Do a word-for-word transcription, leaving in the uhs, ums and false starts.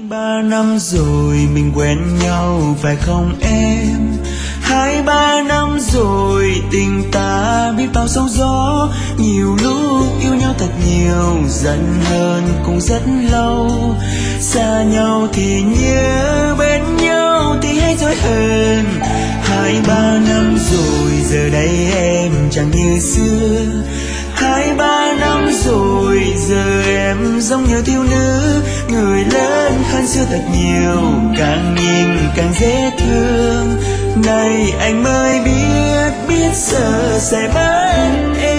Ba năm rồi mình quen nhau phải không em? Hai ba năm rồi tình ta biết bao sóng gió. Nhiều lúc yêu nhau thật nhiều, giận hơn cũng rất lâu. Xa nhau thì nhớ, bên nhau thì hay dối hơn. Hai ba năm rồi giờ đây em chẳng như xưa. Hai ba năm rồi giờ em giống như thiếu nữ, người lớn hơn xưa thật nhiều, càng nhìn càng dễ thương. Này anh mới biết, biết giờ sẽ mất em.